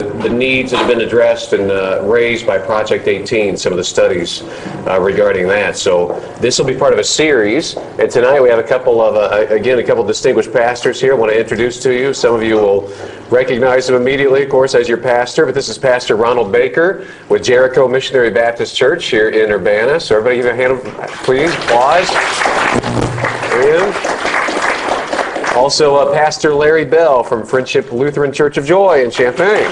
the needs that have been addressed and raised by Project 18, some of the studies regarding that. So this will be part of a series, and tonight we have a couple of distinguished pastors here I want to introduce to you. Some of you will recognize him immediately, of course, as your pastor, but this is Pastor Ronald Baker with Jericho Missionary Baptist Church here in Urbana. So everybody give a hand, please. Applause. And also Pastor Larry Bell from Friendship Lutheran Church of Joy in Champaign.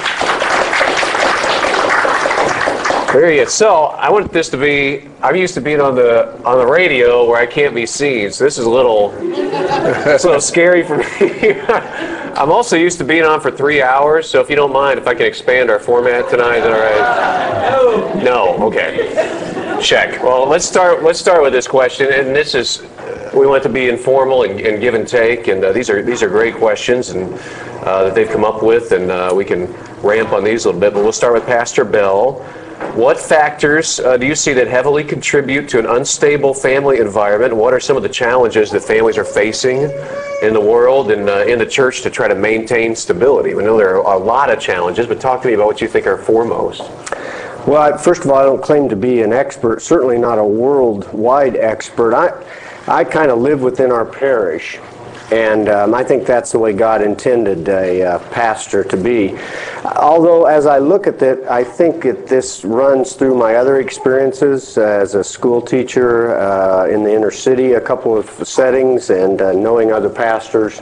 There he is. So I want this to be, I'm used to being on the radio where I can't be seen, so this is it's a little scary for me. I'm also used to being on for 3 hours, so if you don't mind, if I can expand our format tonight, is that all right? No? Okay. Check. Well, let's start with this question, and this is, we want to be informal and give and take, and these are great questions and that they've come up with, and we can ramp on these a little bit, but we'll start with Pastor Bell. What factors do you see that heavily contribute to an unstable family environment? What are some of the challenges that families are facing in the world and in the church to try to maintain stability? We know there are a lot of challenges, but talk to me about what you think are foremost. Well, first of all, I don't claim to be an expert, certainly not a worldwide expert. I kind of live within our parish, and I think that's the way God intended a pastor to be. Although, as I look at it, I think this runs through my other experiences as a school teacher in the inner city, a couple of settings, and knowing other pastors.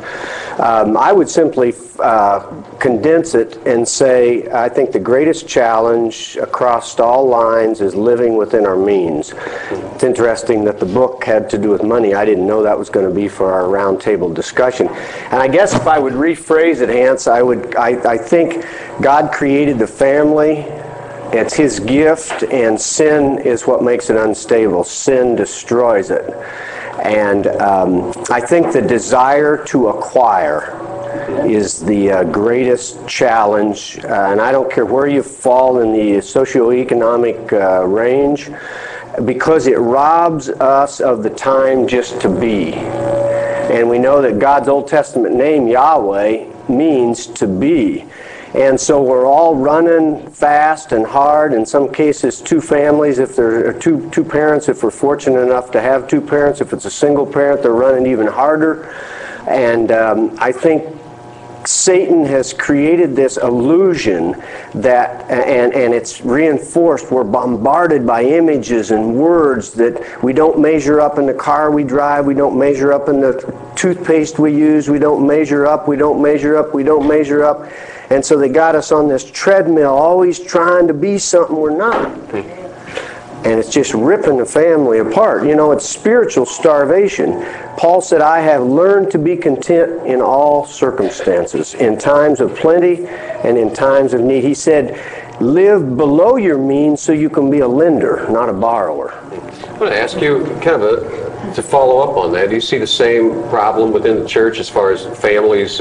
I would simply condense it and say I think the greatest challenge across all lines is living within our means. It's interesting that the book had to do with money. I didn't know that was going to be for our roundtable discussion. And I guess if I would rephrase it, Hans, I think God created the family. It's His gift, and sin is what makes it unstable. Sin destroys it. And I think the desire to acquire is the greatest challenge, and I don't care where you fall in the socioeconomic range, because it robs us of the time just to be. And we know that God's Old Testament name, Yahweh, means to be. And so we're all running fast and hard, in some cases two families, if there are two parents, if we're fortunate enough to have two parents. If it's a single parent, they're running even harder. And I think Satan has created this illusion that, and it's reinforced, we're bombarded by images and words that we don't measure up in the car we drive, we don't measure up in the toothpaste we use, we don't measure up, we don't measure up, we don't measure up. And so they got us on this treadmill, always trying to be something we're not. And it's just ripping the family apart. You know, it's spiritual starvation. Paul said, I have learned to be content in all circumstances, in times of plenty and in times of need. He said, live below your means so you can be a lender, not a borrower. I want to ask you to follow up on that. Do you see the same problem within the church as far as families'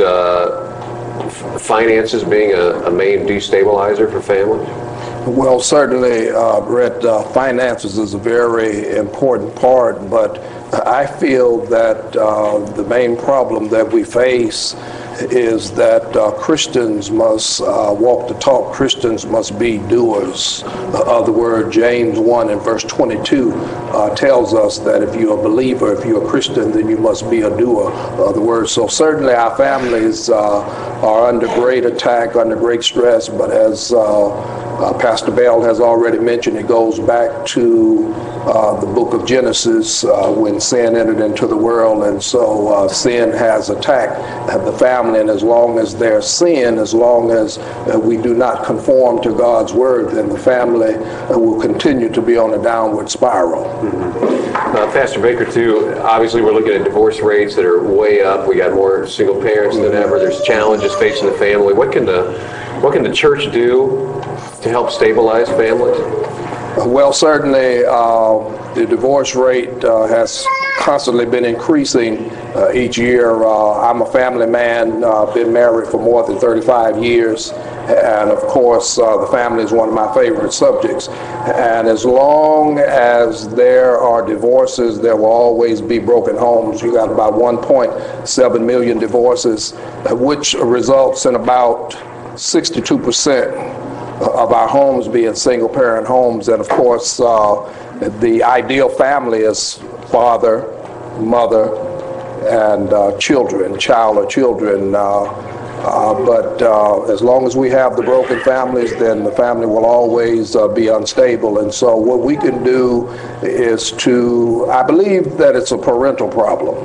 finances being a main destabilizer for families? Well, certainly, Brett, finances is a very important part, but I feel that the main problem that we face is that Christians must walk the talk. Christians must be doers of the word. James 1 and verse 22 tells us that if you're a believer, if you're a Christian, then you must be a doer of the word. So certainly our families are under great attack, under great stress, but as Pastor Bell has already mentioned, it goes back to the book of Genesis when sin entered into the world, and so sin has attacked the family, and as long as there's sin, as long as we do not conform to God's word, then the family will continue to be on a downward spiral. Pastor Baker, too, obviously we're looking at divorce rates that are way up. We got more single parents than ever. There's challenges facing the family. What can the church do to help stabilize families? Well, certainly the divorce rate has constantly been increasing each year. I'm a family man, been married for more than 35 years, and of course the family is one of my favorite subjects. And as long as there are divorces, there will always be broken homes. You got about 1.7 million divorces, which results in about 62% of our homes being single-parent homes. And of course, the ideal family is father, mother, and children, child or children. But as long as we have the broken families, then the family will always be unstable. And so what we can do is I believe that it's a parental problem.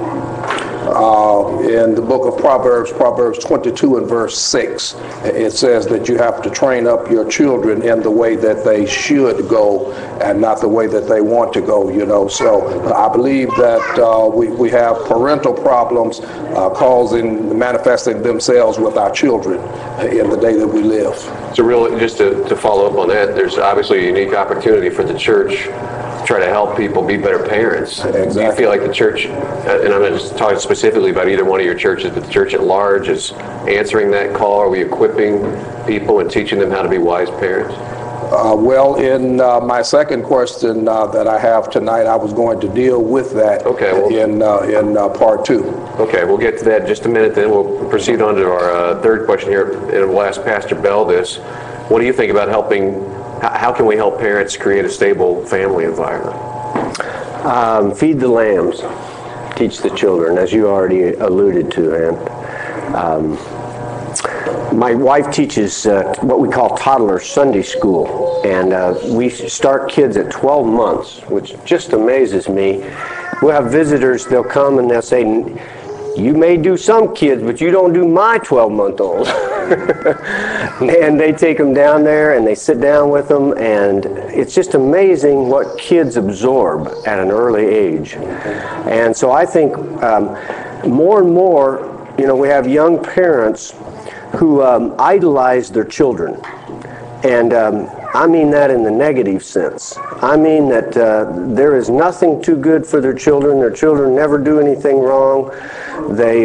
In the book of Proverbs 22 and verse 6, it says that you have to train up your children in the way that they should go and not the way that they want to go, So I believe that we have parental problems manifesting themselves with our children in the day that we live. So just to follow up on that, there's obviously a unique opportunity for the church try to help people be better parents. Exactly. Do you feel like the church, and I'm not just talking specifically about either one of your churches, but the church at large is answering that call? Are we equipping people and teaching them how to be wise parents? Well, in my second question that I have tonight, I was going to deal with that in part 2. Okay, we'll get to that in just a minute, then we'll proceed on to our third question here, and we'll ask Pastor Bell this. What do you think about how can we help parents create a stable family environment? Feed the lambs, teach the children, as you already alluded to, and my wife teaches what we call toddler Sunday school, and we start kids at 12 months, which just amazes me. We'll have visitors, they'll come and they'll say, "You may do some kids, but you don't do my 12-month-old." And they take them down there and they sit down with them, and it's just amazing what kids absorb at an early age. And so I think more and more, we have young parents who idolize their children. And I mean that in the negative sense. I mean that there is nothing too good for their children. Their children never do anything wrong. They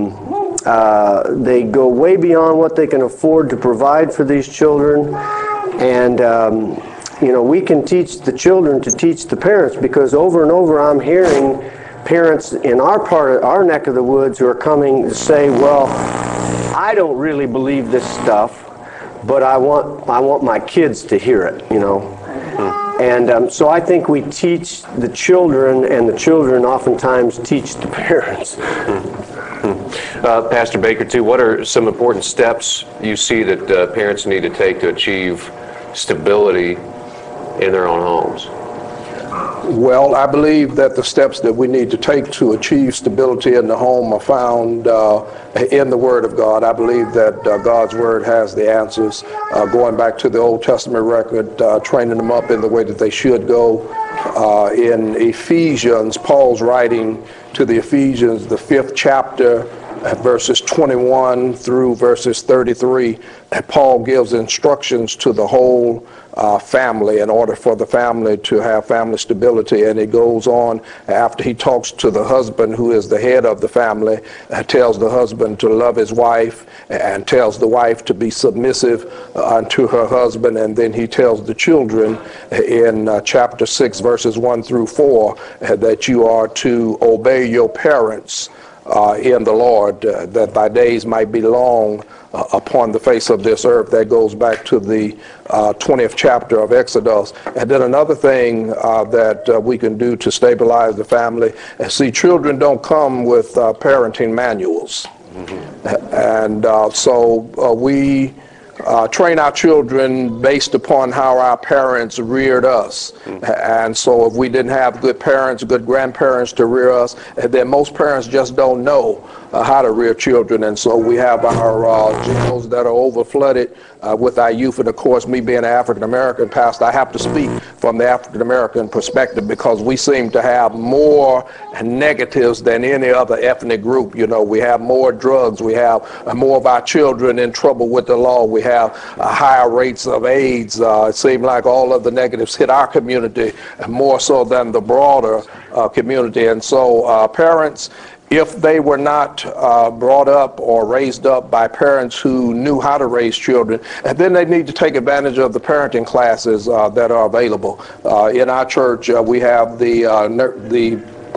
go way beyond what they can afford to provide for these children. And, we can teach the children to teach the parents, because over and over I'm hearing parents in our neck of the woods who are coming to say, "Well, I don't really believe this stuff, but I want my kids to hear it, And so I think we teach the children, and the children oftentimes teach the parents. Pastor Baker, too, what are some important steps you see that parents need to take to achieve stability in their own homes? Well, I believe that the steps that we need to take to achieve stability in the home are found in the Word of God. I believe that God's Word has the answers. Going back to the Old Testament record, training them up in the way that they should go. In Ephesians, Paul's writing to the Ephesians, the 5th chapter, verses 21 through verses 33, Paul gives instructions to the whole family in order for the family to have family stability. And he goes on, after he talks to the husband, who is the head of the family, tells the husband to love his wife, and tells the wife to be submissive unto her husband. And then he tells the children in chapter 6, verses 1 through 4, that you are to obey your parents in the Lord, that thy days might be long upon the face of this earth. That goes back to the 20th chapter of Exodus. And then another thing that we can do to stabilize the family, see, children don't come with parenting manuals. And so we train our children based upon how our parents reared us. And so if we didn't have good parents, good grandparents to rear us, then most parents just don't know how to rear children. And so we have our jails that are over flooded with our youth. And of course, me being an African American pastor, I have to speak from the African American perspective, because we seem to have more negatives than any other ethnic group. We have more drugs, we have more of our children in trouble with the law, we have higher rates of AIDS. It seems like all of the negatives hit our community more so than the broader community. And so parents, if they were not brought up or raised up by parents who knew how to raise children, and then they need to take advantage of the parenting classes that are available. In our church, we have the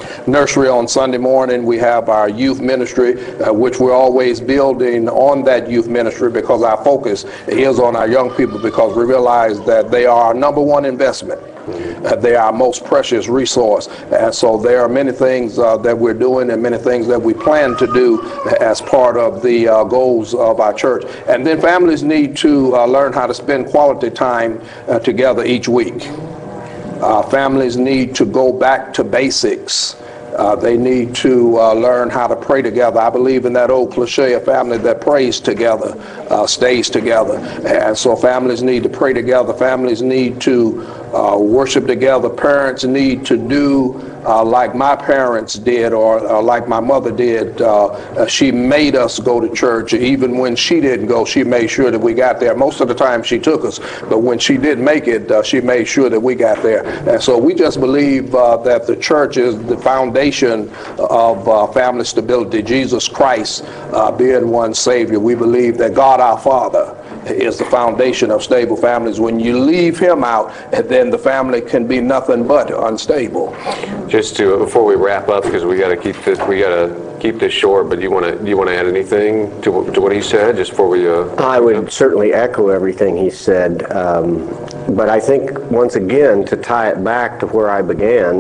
nursery on Sunday morning. We have our youth ministry, which we're always building on that youth ministry because our focus is on our young people, because we realize that they are our number one investment. They are our most precious resource. And so there are many things that we're doing and many things that we plan to do as part of the goals of our church. And then families need to learn how to spend quality time together each week. Families need to go back to basics. They need to learn how to pray together. I believe in that old cliche, a family that prays together stays together. And so families need to pray together. Families need to worship together. Parents need to do like my parents did, or like my mother did. She made us go to church. Even when she didn't go, she made sure that we got there. Most of the time she took us, but when she did make it, she made sure that we got there. And so we just believe that the church is the foundation of family stability. Jesus Christ being one Savior. We believe that God our Father is the foundation of stable families. When you leave him out, then the family can be nothing but unstable. Just to, before we wrap up, because we got to keep this short, but do you want to add anything to what he said just before we I would certainly echo everything he said, but I think once again, to tie it back to where I began,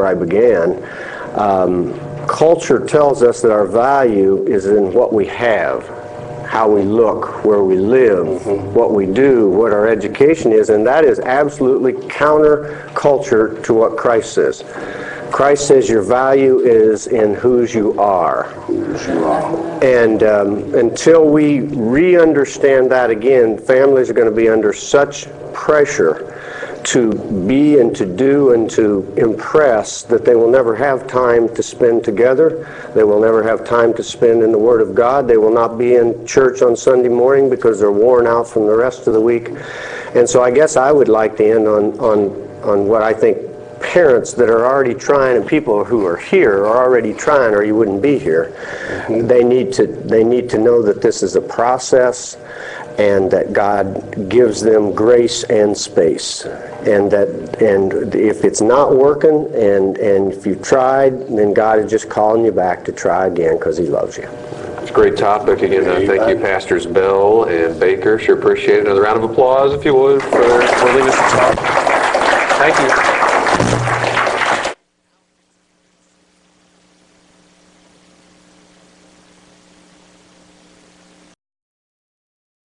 culture tells us that our value is in what we have, how we look, where we live, what we do, what our education is, and that is absolutely counter-culture to what Christ says. Christ says your value is in whose you are. And until we re-understand that again, families are going to be under such pressure to be and to do and to impress that they will never have time to spend together. They will never have time to spend in the Word of God. They will not be in church on Sunday morning because they're worn out from the rest of the week. And so I guess I would like to end on what I think parents that are already trying, and people who are here are already trying, or you wouldn't be here. They need to know that this is a process, and that God gives them grace and space, and if it's not working, and if you've tried, then God is just calling you back to try again because He loves you. It's a great topic. Again, thank you, Pastors Bell and Baker. Sure appreciate it. Another round of applause, if you would, for leading us to talk. Thank you.